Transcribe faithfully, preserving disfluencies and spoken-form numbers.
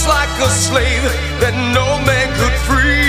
like a slave that no man could free.